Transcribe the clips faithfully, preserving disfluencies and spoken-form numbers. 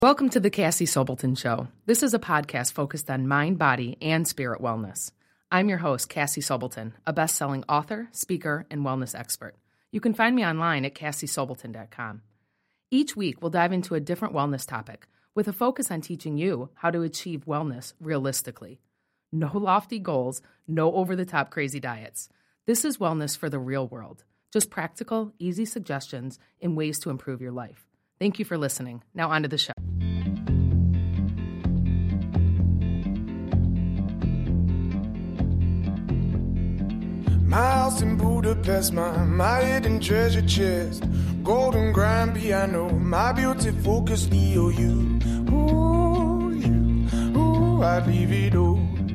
Welcome to the Cassie Sobelton Show. This is a podcast focused on mind, body, and spirit wellness. I'm your host, Cassie Sobelton, a best-selling author, speaker, and wellness expert. You can find me online at cassie sobelton dot com. Each week, we'll dive into a different wellness topic with a focus on teaching you how to achieve wellness realistically. No lofty goals, no over-the-top crazy diets. This is wellness for the real world. Just practical, easy suggestions and ways to improve your life. Thank you for listening. Now on to the show. My house in Budapest, my, my hidden treasure chest, golden grand piano, my beauty focus, E O U. Ooh, you, ooh, I'd leave it all.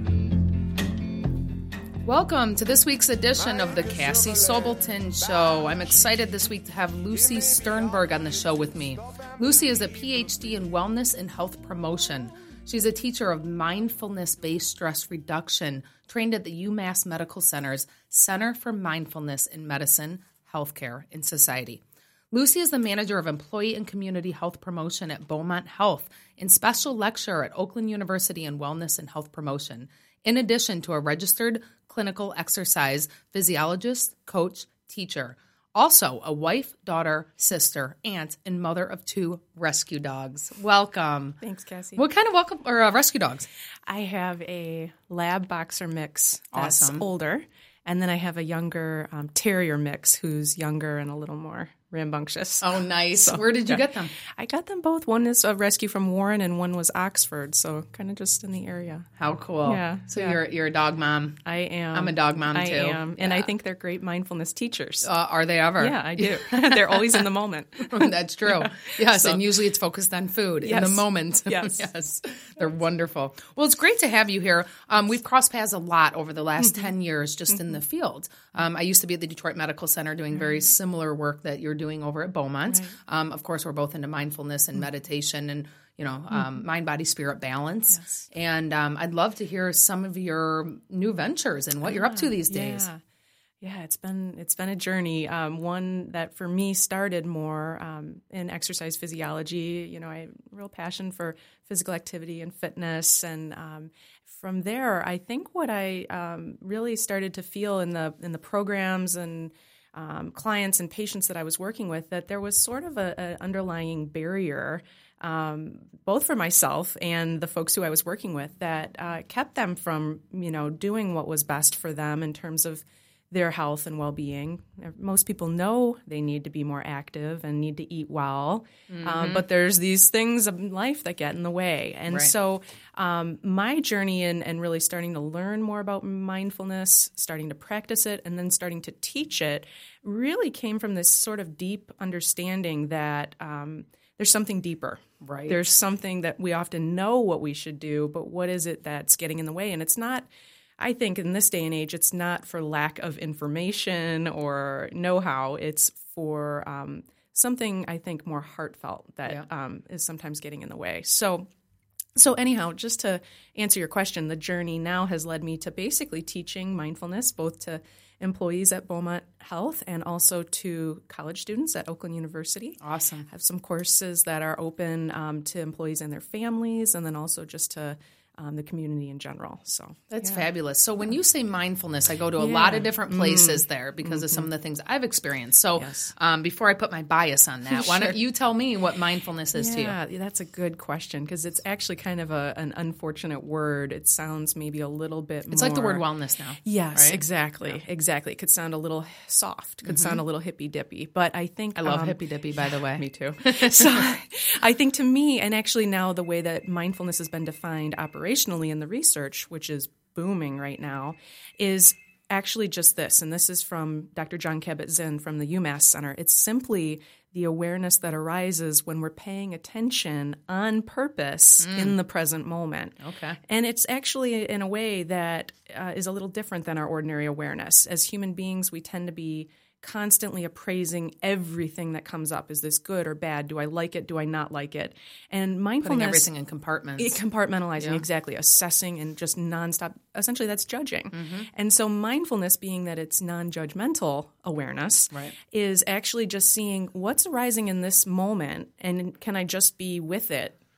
Welcome to this week's edition of the Cassie Sobelton Show. I'm excited this week to have Lucy Sternberg on the show with me. Lucy is a P H D in wellness and health promotion. She's a teacher of mindfulness-based stress reduction, trained at the UMass Medical Center's Center for Mindfulness in Medicine, Healthcare, and Society. Lucy is the manager of employee and community health promotion at Beaumont Health and special lecturer at Oakland University in wellness and health promotion, in addition to a registered clinical exercise physiologist, coach, teacher. Also, a wife, daughter, sister, aunt, and mother of two rescue dogs. Welcome. Thanks, Cassie. What kind of welcome or uh, rescue dogs? I have a lab boxer mix that's Awesome. older, and then I have a younger um, terrier mix who's younger and a little more rambunctious. Oh, nice. So, Where did you yeah. get them? I got them both. One is a rescue from Warren, and one was Oxford, so kind of just in the area. How cool. Yeah, So yeah. you're you're a dog mom. I am. I'm a dog mom, I too. am, and Yeah. I think they're great mindfulness teachers. Uh, are they ever? Yeah, I do. They're always in the moment. That's true. Yeah. Yes, So- and usually it's focused on food in Yes. the moment. Yes. Yes. They're wonderful. Well, it's great to have you here. Um, we've crossed paths a lot over the last Mm-hmm. ten years just in the field. Um, I used to be at the Detroit Medical Center doing very similar work that you're doing over at Beaumont. Right. Um, of course, we're both into mindfulness and meditation and, you know, um, mind, body, spirit balance. Yes. And um, I'd love to hear some of your new ventures and what you're up to these days. Yeah. Yeah, it's been it's been a journey. Um, one that for me started more um, in exercise physiology. You know, I have real passion for physical activity and fitness, and um, from there, I think what I um, really started to feel in the in the programs and um, clients and patients that I was working with that there was sort of a, a underlying barrier. Um, both for myself and the folks who I was working with that uh, kept them from, you know, doing what was best for them in terms of their health and well-being. Most people know they need to be more active and need to eat well, Mm-hmm. um, but there's these things of life that get in the way. And Right. so um, my journey in and really starting to learn more about mindfulness, starting to practice it, and then starting to teach it really came from this sort of deep understanding that um, there's something deeper. Right. There's something that we often know what we should do, but what is it that's getting in the way? And it's not – I think in this day and age, it's not for lack of information or know-how. It's for um, something, I think, more heartfelt that Yeah. um, is sometimes getting in the way. So, so anyhow, just to answer your question, the journey now has led me to basically teaching mindfulness both to employees at Beaumont Health and also to college students at Oakland University. Awesome. I have some courses that are open um, to employees and their families, and then also just to Um, the community in general. So That's yeah. fabulous. So when you say mindfulness, I go to a Yeah. lot of different places there because of some of the things I've experienced. So Yes. um, before I put my bias on that, why Sure. don't you tell me what mindfulness is to you? Yeah, that's a good question because it's actually kind of a, an unfortunate word. It sounds maybe a little bit It's more... like the word wellness now. Yes, right? exactly, exactly. It could sound a little soft, could sound a little hippy-dippy, but I think... I love um, hippy dippy, by the way. Me too. So I think to me, and actually now the way that mindfulness has been defined operationally in the research, which is booming right now, is actually just this. And this is from Doctor Jon Kabat-Zinn from the UMass Center. It's simply the awareness that arises when we're paying attention on purpose mm. in the present moment. Okay. And it's actually in a way that uh, is a little different than our ordinary awareness. As human beings, we tend to be constantly appraising everything that comes up. Is this good or bad? Do I like it? Do I not like it? And mindfulness... Putting everything in compartments. It, compartmentalizing, Yeah. exactly. Assessing and just nonstop. Essentially, that's judging. Mm-hmm. And so mindfulness, being that it's non-judgmental awareness, Right. is actually just seeing what's arising in this moment and can I just be with it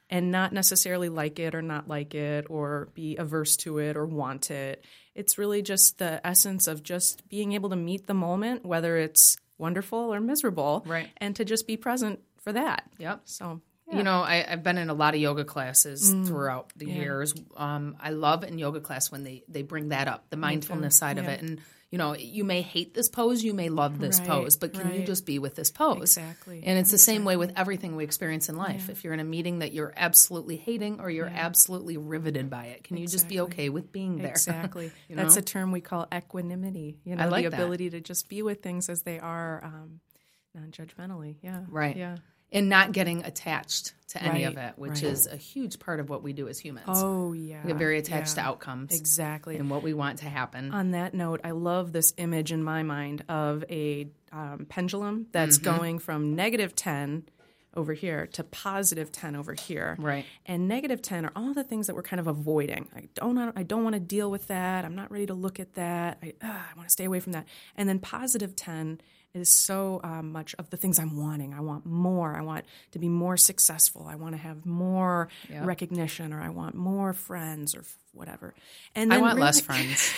and not necessarily like it or not like it or be averse to it or want it. It's really just the essence of just being able to meet the moment, whether it's wonderful or miserable, right. and to just be present for that. Yep. So, yeah. You know, I, I've been in a lot of yoga classes Mm. throughout the Yeah. years. Um, I love in yoga class when they, they bring that up, the mindfulness side yeah. of it. And, you know, you may hate this pose, you may love this Right, pose, but can you right. just be with this pose? Exactly. And it's the same way Exactly. with everything we experience in life. Yeah. If you're in a meeting that you're absolutely hating or you're Yeah. absolutely riveted by it, can you just be Exactly. okay with being there? Exactly. You That's know? a term we call equanimity. You know, I like the that. ability to just be with things as they are, um, non-judgmentally. Yeah. Right. Yeah. And not getting attached to any of Right, it, which right. is a huge part of what we do as humans. Oh, yeah. We get very attached yeah. to outcomes. Exactly. And what we want to happen. On that note, I love this image in my mind of a um, pendulum that's Mm-hmm. going from negative ten over here to positive ten over here. Right. And negative ten are all the things that we're kind of avoiding. I don't I don't want to deal with that. I'm not ready to look at that. I, uh, I want to stay away from that. And then positive ten is so um, much of the things I'm wanting. I want more. I want to be more successful. I want to have more Yep. recognition, or I want more friends, or f- whatever. And I then want really- less friends.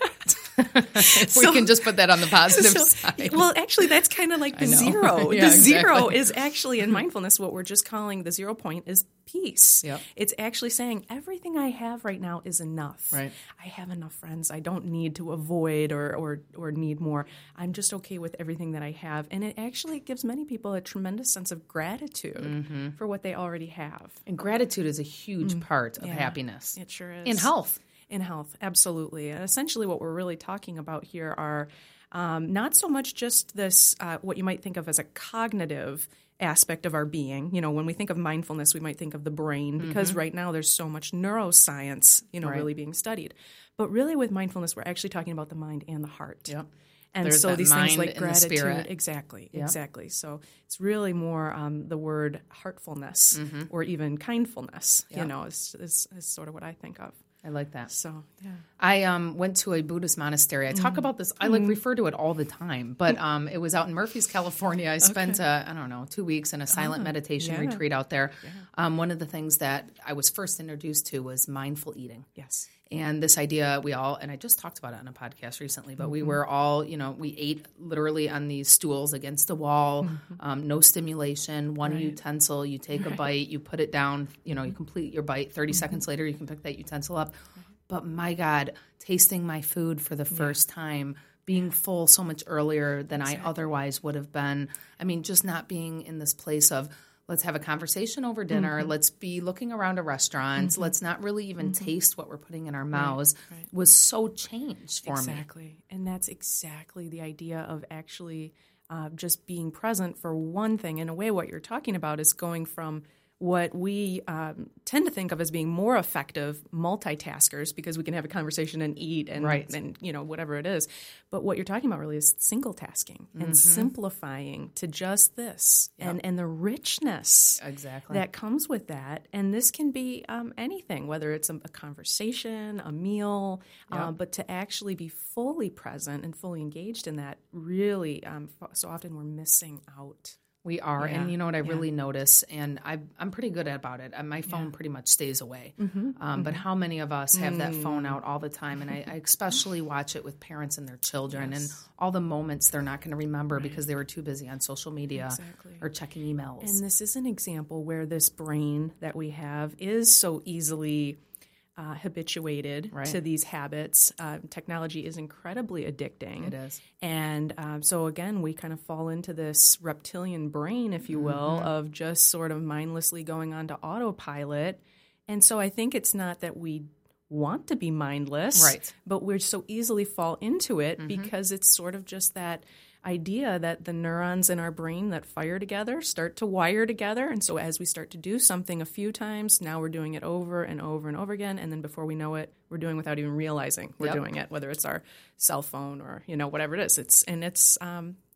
we can just put that on the positive So- side. Well, actually, that's kind of like the I know. zero. Yeah, the zero exactly. is actually in mindfulness what we're just calling the zero point is peace. Yep. It's actually saying everything I have right now is enough. Right. I have enough friends. I don't need to avoid or, or, or need more. I'm just okay with everything that I have. And it actually gives many people a tremendous sense of gratitude Mm-hmm. for what they already have. And gratitude is a huge part of Yeah. happiness. It sure is. In health. In health, absolutely. And essentially what we're really talking about here are um, not so much just this, uh, what you might think of as a cognitive aspect of our being. You know, when we think of mindfulness, we might think of the brain, because right now there's so much neuroscience, you know, Right. really being studied. But really with mindfulness, we're actually talking about the mind and the heart. Yep. And There's so that these mind things like and the gratitude, spirit. exactly, Yep. exactly. So it's really more um, the word heartfulness or even kindfulness, you Yep. know, is, is, is sort of what I think of. I like that. So, yeah. I um, went to a Buddhist monastery. I talk about this. I like refer to it all the time, but um, it was out in Murphy's, California. I spent uh, I don't know two weeks in a silent meditation yeah. retreat out there. Um, one of the things that I was first introduced to was mindful eating. Yes. And this idea, we all, and I just talked about it on a podcast recently, but we were all, you know, we ate literally on these stools against a wall, um, no stimulation, one Right. utensil, you take a bite, you put it down, you know, you complete your bite, thirty seconds later, you can pick that utensil up. But my God, tasting my food for the first time, being full so much earlier than I otherwise would have been. I mean, just not being in this place of, let's have a conversation over dinner. Mm-hmm. Let's be looking around a restaurant. Mm-hmm. Let's not really even mm-hmm. taste what we're putting in our mouths right. was so changed for exactly. me. Exactly. And that's exactly the idea of actually uh, just being present for one thing. In a way, what you're talking about is going from what we um, tend to think of as being more effective multitaskers, because we can have a conversation and eat and, right. and you know, whatever it is. But what you're talking about really is single tasking and mm-hmm. simplifying to just this yep. and, and the richness exactly. that comes with that. And this can be um, anything, whether it's a, a conversation, a meal, yep. uh, but to actually be fully present and fully engaged in that, really, um, so often we're missing out. We are. Yeah. And you know what I yeah. really notice, and I, I'm pretty good about it. My phone yeah. pretty much stays away. Mm-hmm. Um, mm-hmm. But how many of us have mm. that phone out all the time? And I, I especially watch it with parents and their children yes. and all the moments they're not going to remember right. because they were too busy on social media exactly. or checking emails. And this is an example where this brain that we have is so easily Uh, habituated right. to these habits. Uh, technology is incredibly addicting. It is. And um, so, again, we kind of fall into this reptilian brain, if you will, mm-hmm. of just sort of mindlessly going on to autopilot. And so I think it's not that we want to be mindless, right. but we so easily fall into it mm-hmm. because it's sort of just that idea that the neurons in our brain that fire together start to wire together. And so as we start to do something a few times, now we're doing it over and over and over again. And then before we know it, we're doing without even realizing we're yep. doing it, whether it's our cell phone or, you know, whatever it is. It's and it's um,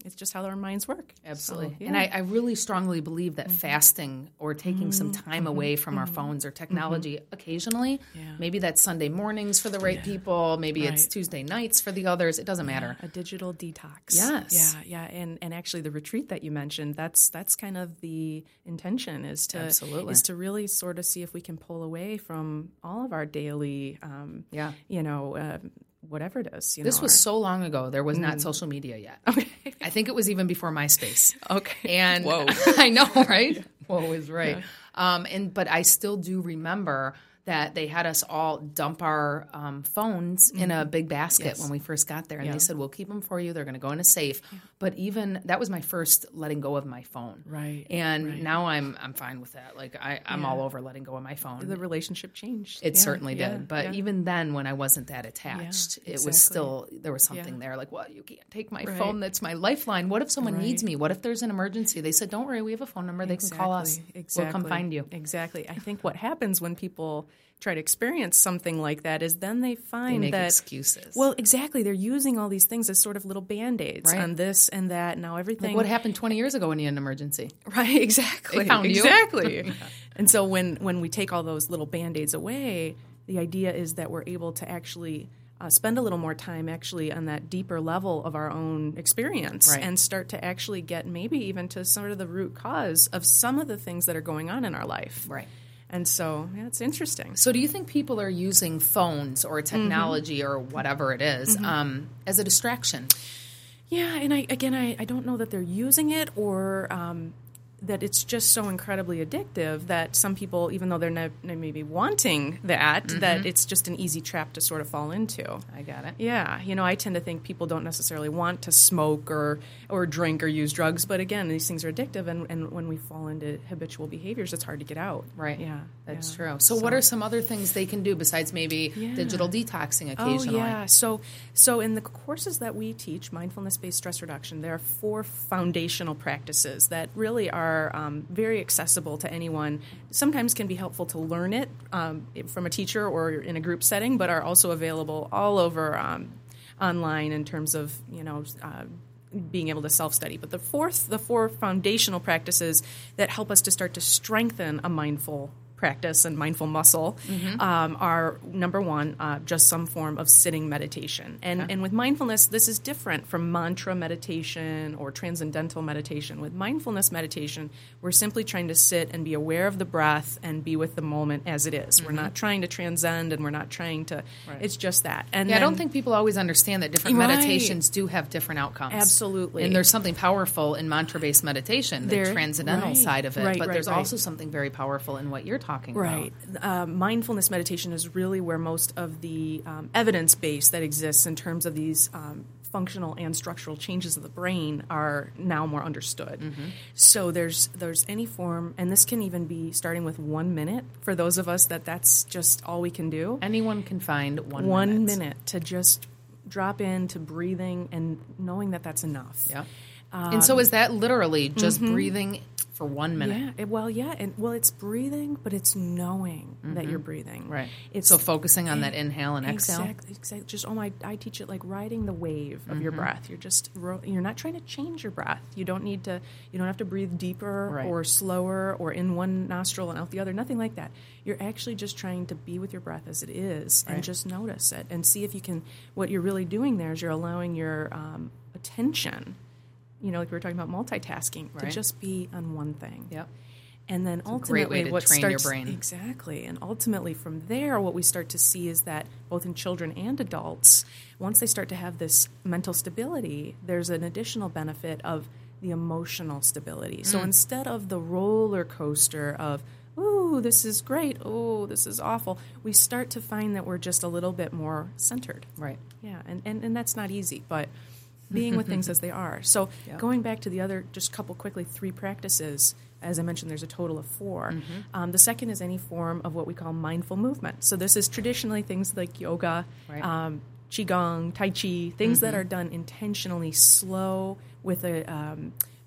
it's just how our minds work. Absolutely. So, yeah. And I, I really strongly believe that mm-hmm. fasting or taking mm-hmm. some time mm-hmm. away from mm-hmm. our phones or technology mm-hmm. occasionally, yeah. maybe that's Sunday mornings for the right yeah. people, maybe right. it's Tuesday nights for the others, it doesn't matter. Yeah, a digital detox. Yes. Yeah, yeah. And and actually the retreat that you mentioned, that's that's kind of the intention is to Absolutely. is to really sort of see if we can pull away from all of our daily, um, yeah. you know, uh, whatever it is. You this know, was our, so long ago. There was not mm. social media yet. Okay. I think it was even before MySpace. Okay. And whoa. I know, right? Yeah. Whoa is right. Yeah. Um, and but I still do remember that they had us all dump our um, phones mm-hmm. in a big basket yes. when we first got there. And yeah. they said, we'll keep them for you. They're going to go in a safe. Yeah. But even that was my first letting go of my phone. Right. And right. now I'm I'm fine with that. Like I, I'm yeah. all over letting go of my phone. The relationship changed. It yeah. certainly yeah. did. But yeah. even then when I wasn't that attached, yeah, it exactly. was still, there was something yeah. there. Like, well, you can't take my right. phone. That's my lifeline. What if someone right. needs me? What if there's an emergency? They said, don't worry, we have a phone number. They exactly. can call us. Exactly. We'll come find you. Exactly. I think what happens when people try to experience something like that is then they find they make that excuses. Well, exactly. They're using all these things as sort of little band-aids right. on this and that. Now everything. Like what happened twenty years ago when you had an emergency? Right. Exactly. They found you. Exactly. yeah. And so when when we take all those little band-aids away, the idea is that we're able to actually uh, spend a little more time actually on that deeper level of our own experience right. and start to actually get maybe even to sort of the root cause of some of the things that are going on in our life. Right. And so, yeah, it's interesting. So do you think people are using phones or technology mm-hmm. or whatever it is mm-hmm. um, as a distraction? Yeah, and I again, I, I don't know that they're using it or um, that it's just so incredibly addictive that some people, even though they're not maybe wanting that, mm-hmm. that it's just an easy trap to sort of fall into. I got it. Yeah. You know, I tend to think people don't necessarily want to smoke or, or drink or use drugs. But again, these things are addictive. And, and when we fall into habitual behaviors, it's hard to get out. Right. Yeah. That's yeah. true. So, so what are some other things they can do besides maybe yeah. digital detoxing occasionally? Oh, yeah. So, so in the courses that we teach, mindfulness-based stress reduction, there are four foundational practices that really are Um, very accessible to anyone. Sometimes can be helpful to learn it um, from a teacher or in a group setting, but are also available all over um, online in terms of you know uh, being able to self-study. But the fourth, the four foundational practices that help us to start to strengthen a mindful practice and mindful muscle mm-hmm. um, are, number one, uh, just some form of sitting meditation. And okay. and with mindfulness, this is different from mantra meditation or transcendental meditation. With mindfulness meditation, we're simply trying to sit and be aware of the breath and be with the moment as it is. Mm-hmm. We're not trying to transcend and we're not trying to, right. it's just that. And yeah, then, I don't think people always understand that different right. meditations do have different outcomes. Absolutely. And there's something powerful in mantra-based meditation, the there, transcendental right. side of it, right, but right, there's right. also something very powerful in what you're talking Right. Uh, mindfulness meditation is really where most of the um, evidence base that exists in terms of these um, functional and structural changes of the brain are now more understood. Mm-hmm. So there's there's any form, and this can even be starting with one minute for those of us that that's just all we can do. Anyone can find one, one minute. minute to just drop into breathing and knowing that that's enough. Yeah. Um, and so is that literally just mm-hmm. breathing for one minute? Yeah. It, well, yeah. And well, it's breathing, but it's knowing mm-hmm. that you're breathing. Right. It's so focusing on that inhale and exhale. Exactly. exactly. Just oh my, I teach it like riding the wave of mm-hmm. your breath. You're just you're not trying to change your breath. You don't need to. You don't have to breathe deeper right. or slower or in one nostril and out the other. Nothing like that. You're actually just trying to be with your breath as it is right. and just notice it and see if you can. What you're really doing there is you're allowing your um, attention. You know, like we were talking about multitasking, right. to just be on one thing. Yep. And then it's ultimately, a great way to what train starts your brain. Exactly, and ultimately from there, what we start to see is that both in children and adults, once they start to have this mental stability, there's an additional benefit of the emotional stability. Mm. So instead of the roller coaster of ooh, this is great, oh, this is awful, we start to find that we're just a little bit more centered. Right. Yeah, and and, and that's not easy, but. Being with things as they are. So yep. going back to the other, just couple quickly, three practices, as I mentioned, there's a total of four. Mm-hmm. Um, the second is any form of what we call mindful movement. So this is traditionally things like yoga, right. um, qigong, tai chi, things mm-hmm. that are done intentionally slow with a um,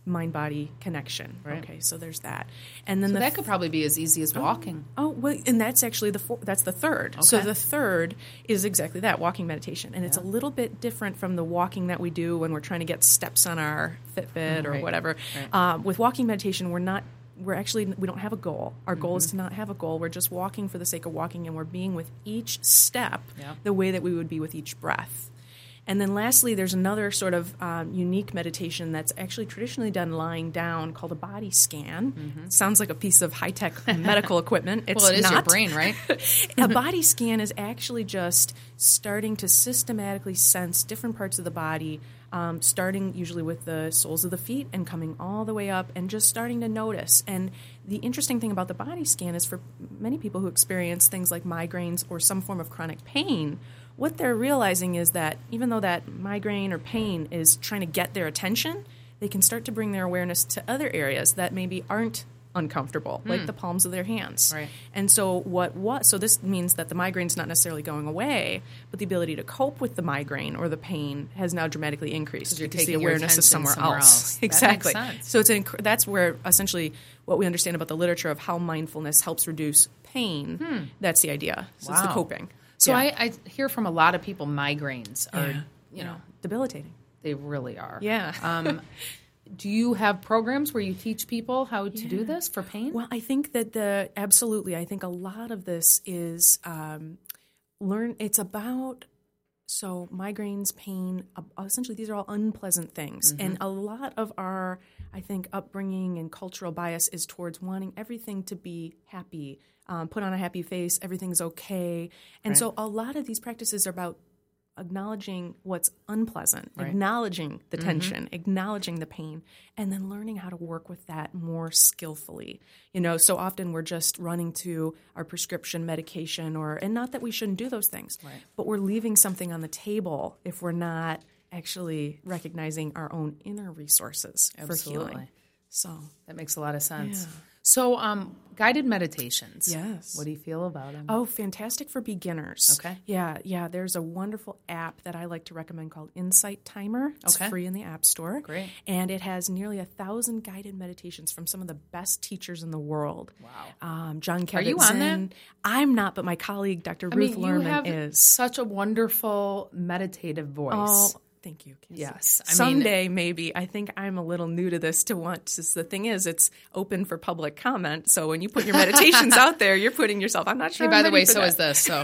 mind-body connection. Right. Okay, so there's that. And then So the that could probably be as easy as walking. Oh, well, and that's actually the four, that's the third. So Okay. the third is exactly that, walking meditation. And it's a little bit different from the walking that we do when we're trying to get steps on our Fitbit or Right. whatever. Right. Um, with walking meditation, we're not we're actually we don't have a goal. Our goal is to not have a goal. We're just walking for the sake of walking, and we're being with each step Yeah. the way that we would be with each breath. And then lastly, there's another sort of um, unique meditation that's actually traditionally done lying down called a body scan. Mm-hmm. Sounds like a piece of high-tech medical equipment. It's Well, it is not. your brain, right? A body scan is actually just starting to systematically sense different parts of the body, um, starting usually with the soles of the feet and coming all the way up and just starting to notice. And the interesting thing about the body scan is for many people who experience things like migraines or some form of chronic pain, what they're realizing is that even though that migraine or pain is trying to get their attention, they can start to bring their awareness to other areas that maybe aren't uncomfortable, like the palms of their hands. Right. And so what what so this means that the migraine's not necessarily going away, but the ability to cope with the migraine or the pain has now dramatically increased you're because the taking your awareness is attention somewhere, somewhere else. else. That makes Exactly. sense. So it's an, inc- that's where essentially what we understand about the literature of how mindfulness helps reduce pain. That's the idea. So it's the Wow. coping. So Yeah. I, I hear from a lot of people migraines are, Yeah. you know, debilitating. they really are. Yeah. um, do you have programs where you teach people how to do this for pain? Well, I think that the absolutely. I think a lot of this is um, learn. It's about so migraines, pain. Uh, essentially, these are all unpleasant things, and a lot of our, I think, upbringing and cultural bias is towards wanting everything to be happy, um, put on a happy face, everything's okay, and so a lot of these practices are about acknowledging what's unpleasant, Right. acknowledging the tension, acknowledging the pain, and then learning how to work with that more skillfully. You know, so often we're just running to our prescription medication or, and not that we shouldn't do those things, Right. but we're leaving something on the table if we're not actually recognizing our own inner resources for Absolutely. healing. So, That makes a lot of sense. Yeah. So um, guided meditations. yes. What do you feel about them? Oh, fantastic for beginners. Okay. Yeah, yeah. There's a wonderful app that I like to recommend called Insight Timer. It's Okay. free in the App Store. Great. And it has nearly a thousand guided meditations from some of the best teachers in the world. Wow. Um, John Kabat-Zinn. Are you on that? I'm not, but my colleague, Doctor I Ruth mean, you Lerman, have is. such a wonderful meditative voice. Oh, thank you, Casey. Yes. I mean- Someday, maybe. I think I'm a little new to this to want to. The thing is, it's open for public comment. So when you put your meditations out there, you're putting yourself, I'm not sure. Hey, by I'm the ready way, for so that. is this. So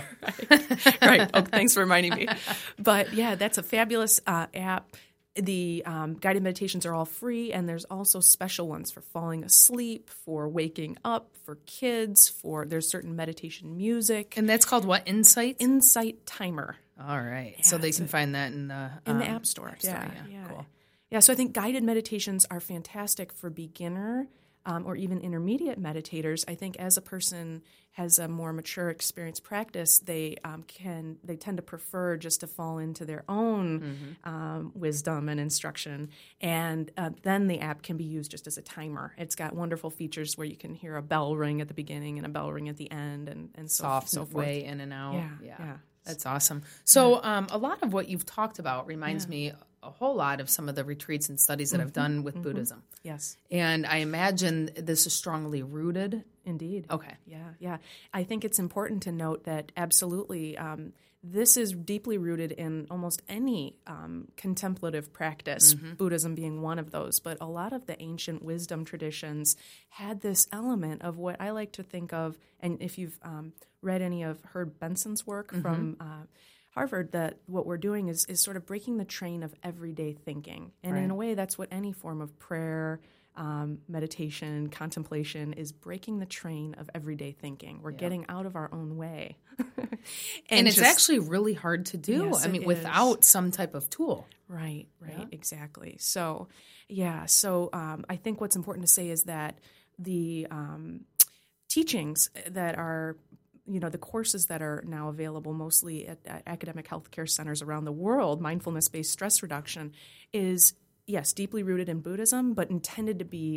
Right. Oh, thanks for reminding me. But yeah, that's a fabulous uh, app. The um, guided meditations are all free, and there's also special ones for falling asleep, for waking up, for kids, for there's certain meditation music. and that's called what? Insight? Insight Timer All right. so Yeah, they it's can a- find that in the in the um, App Store. App Store, Yeah, yeah. yeah. Cool. Yeah, so I think guided meditations are fantastic for beginner um, or even intermediate meditators. I think as a person has a more mature experience practice, they um, can they tend to prefer just to fall into their own Mm-hmm. um, wisdom and instruction, and uh, then the app can be used just as a timer. It's got wonderful features where you can hear a bell ring at the beginning and a bell ring at the end, and and so, Soft so forth. way in and out. Yeah, yeah. That's awesome. So um, a lot of what you've talked about reminds me a whole lot of some of the retreats and studies that I've done with Buddhism. Yes, And I imagine this is strongly rooted. indeed. Okay. Yeah, yeah. I think it's important to note that absolutely um, this is deeply rooted in almost any um, contemplative practice, Buddhism being one of those. But a lot of the ancient wisdom traditions had this element of what I like to think of, and if you've um, read any of Herb Benson's work from uh, Harvard, that what we're doing is is sort of breaking the train of everyday thinking. And in Right. a way, that's what any form of prayer, um, meditation, contemplation is breaking the train of everyday thinking. We're getting out of our own way. and And, it's just- actually really hard to do. Yes, I mean, it without some type of tool. Right, right, exactly. So, yeah, so um, I think what's important to say is that the um, teachings that are, you know, the courses that are now available mostly at, at academic healthcare centers around the world, mindfulness-based stress reduction, is, yes, deeply rooted in Buddhism, but intended to be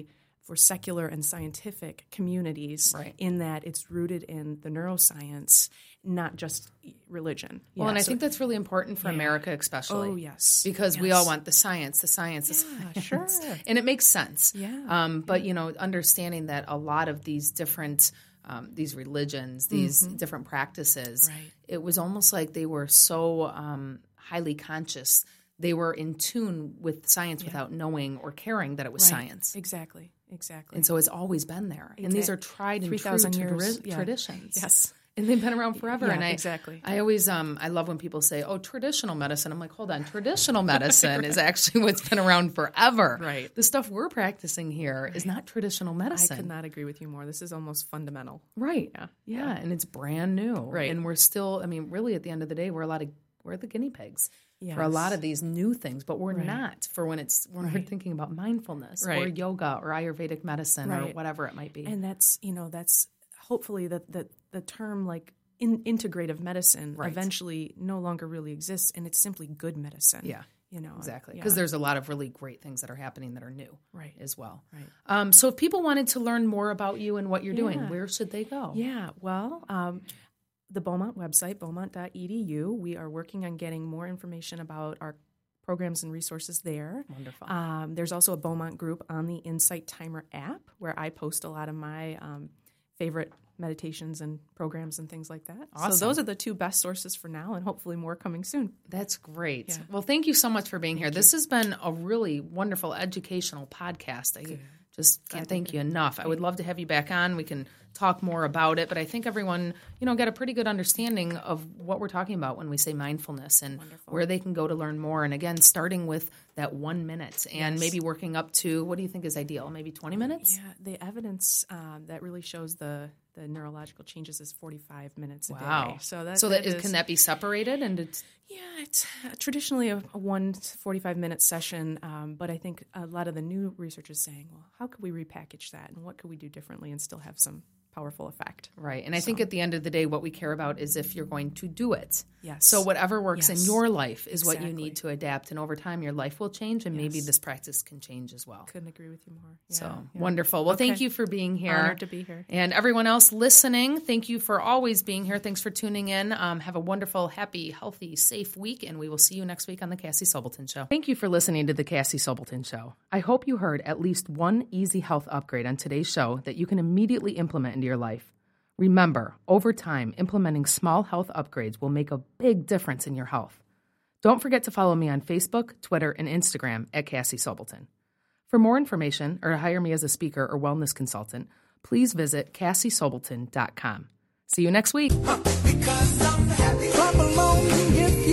for secular and scientific communities Right. in that it's rooted in the neuroscience, not just religion. Well, Yeah, and I so- think that's really important for Yeah. America especially. Oh, yes. Because we Yes. all want the science, the science, the Yeah, science. sure. And it makes sense. Yeah. Um, but, you know, understanding that a lot of these different um, these religions, these different practices, Right. it was almost like they were so um, highly conscious. They were in tune with science without knowing or caring that it was Right. science. Exactly. Exactly. And so it's always been there. And these are tried and true three thousand tradi- years. Yeah. traditions. Yes. And they've been around forever. Yeah, and I, exactly. I always, um, I love when people say, "Oh, traditional medicine." I'm like, hold on, traditional medicine is actually what's been around forever. Right. The stuff we're practicing here is not traditional I medicine. could not agree with you more. This is almost fundamental. Right. Yeah. Yeah. And it's brand new. Right. And we're still, I mean, really, at the end of the day, we're a lot of we're the guinea pigs for a Yes. lot of these new things, but we're Right. not for when it's when we're Right. thinking about mindfulness or Right. yoga or Ayurvedic medicine or Right. whatever it might be. And that's, you know, that's hopefully the the, the term like in, integrative medicine Right. eventually no longer really exists, and it's simply good medicine. Yeah. You know, Exactly. yeah. Because there's a lot of really great things that are happening that are new Right. as well. Right. Um, so if people wanted to learn more about you and what you're doing, Yeah. where should they go? Yeah, well, um, the Beaumont website, beaumont dot e d u, we are working on getting more information about our programs and resources there. Wonderful. Um, there's also a Beaumont group on the Insight Timer app where I post a lot of my um, favorite meditations and programs and things like that. Awesome. So those are the two best sources for now, and hopefully more coming soon. That's great. Yeah. Well, thank you so much for being here. This has been a really wonderful educational podcast. I just can't thank you enough. I would love to have you back on. We can talk more about it, but I think everyone, you know, got a pretty good understanding of what we're talking about when we say mindfulness and where they can go to learn more. And again, starting with that one minute and Yes. maybe working up to, what do you think is ideal? Maybe twenty minutes? Yeah, the evidence um, that really shows the the neurological changes is forty-five minutes a Wow. day. So that so that, that is, is, can that be separated? And it's Yeah, it's uh, traditionally a, a one forty-five minute session, um, but I think a lot of the new research is saying, well, how could we repackage that and what could we do differently and still have some powerful effect? right. And I think at the end of the day, what we care about is if you're going to do it. Yes. So whatever works in Yes. your life is what you Exactly. need to adapt. And over time, your life will change, and maybe Yes. this practice can change as well. Couldn't agree with you more. Yeah, So yeah. wonderful. Well, thank Okay. you for being here. Honored to be here. And everyone else listening, thank you for always being here. Thanks for tuning in. Um, have a wonderful, happy, healthy, safe week, and we will see you next week on The Cassie Sobelton Show. Thank you for listening to The Cassie Sobelton Show. I hope you heard at least one easy health upgrade on today's show that you can immediately implement into your life. Remember, over time, implementing small health upgrades will make a big difference in your health. Don't forget to follow me on Facebook, Twitter, and Instagram at Cassie Sobelton. For more information or to hire me as a speaker or wellness consultant, please visit cassie sobelton dot com. See you next week. Because I'm happy. Clap along if